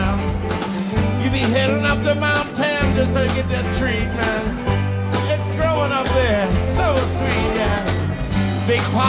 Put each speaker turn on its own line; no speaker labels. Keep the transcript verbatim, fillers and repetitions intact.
man. You be heading up the mountain just to get that treatment. It's growing up there, so sweet, yeah. Big Pop